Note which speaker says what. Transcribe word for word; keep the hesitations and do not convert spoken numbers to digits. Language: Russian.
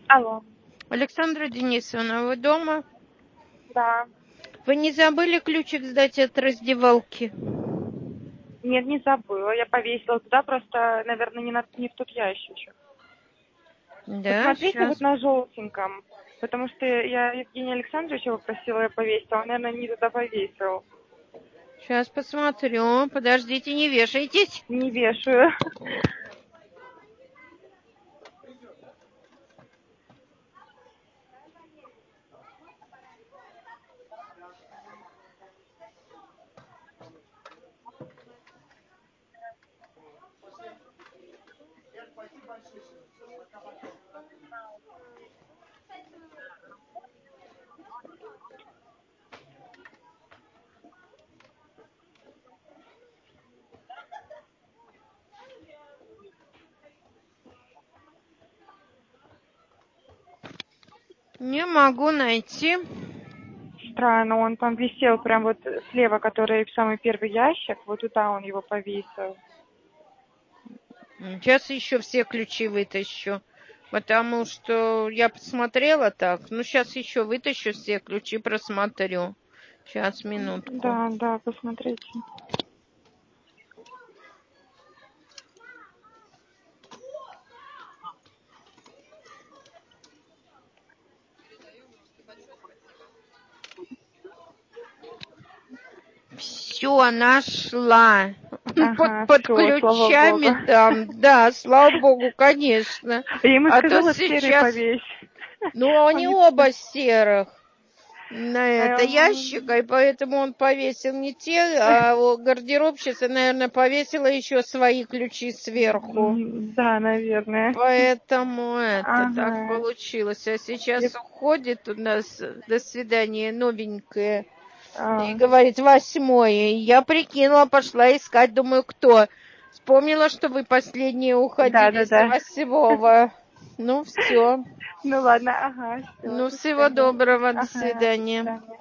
Speaker 1: Алло.
Speaker 2: Александра Денисовна, вы дома?
Speaker 1: Да.
Speaker 2: Вы не забыли ключик сдать от раздевалки?
Speaker 1: Нет, не забыла. Я повесила туда, просто, наверное, не, на, не в тот ящичек.
Speaker 2: Да,
Speaker 1: Посмотрите
Speaker 2: сейчас.
Speaker 1: вот на желтеньком. Потому что я Евгения Александровича попросила, я повесила. Он, наверное, не туда повесил.
Speaker 2: Сейчас посмотрю. Подождите, не вешайтесь.
Speaker 1: Не вешаю.
Speaker 2: Не могу найти.
Speaker 1: Странно, он там висел прям вот слева, который в самый первый ящик. Вот туда он его повесил.
Speaker 2: Сейчас еще все ключи вытащу. Потому что я посмотрела так. Ну, сейчас еще вытащу все ключи, просмотрю. Сейчас, минутку.
Speaker 1: Да, да, посмотрите.
Speaker 2: Все, нашла.
Speaker 1: Ага,
Speaker 2: Под, под
Speaker 1: все, слава
Speaker 2: ключами
Speaker 1: богу.
Speaker 2: там. Да, слава богу, конечно.
Speaker 1: Я ему
Speaker 2: А то
Speaker 1: сказала, серый
Speaker 2: сейчас...
Speaker 1: повесь.
Speaker 2: Ну,
Speaker 1: Он
Speaker 2: они
Speaker 1: не
Speaker 2: оба серых на это
Speaker 1: Эм,
Speaker 2: ящика, и поэтому он повесил не те, а вот гардеробщица, наверное, повесила еще свои ключи сверху.
Speaker 1: Да, наверное.
Speaker 2: Поэтому это так
Speaker 1: Ага.
Speaker 2: получилось. А
Speaker 1: Я-
Speaker 2: сейчас уходит у нас, до свидания, новенькая. И
Speaker 1: а,
Speaker 2: говорит, восьмое. И я прикинула, пошла искать, думаю, кто. Вспомнила, что вы последние
Speaker 1: Да,
Speaker 2: уходили
Speaker 1: да,
Speaker 2: с
Speaker 1: да.
Speaker 2: восьмого. Ну, все.
Speaker 1: Ну ладно, ага, все,
Speaker 2: Ну,
Speaker 1: до
Speaker 2: всего
Speaker 1: свидания.
Speaker 2: доброго, до
Speaker 1: Ага, до
Speaker 2: свидания.
Speaker 1: свидания.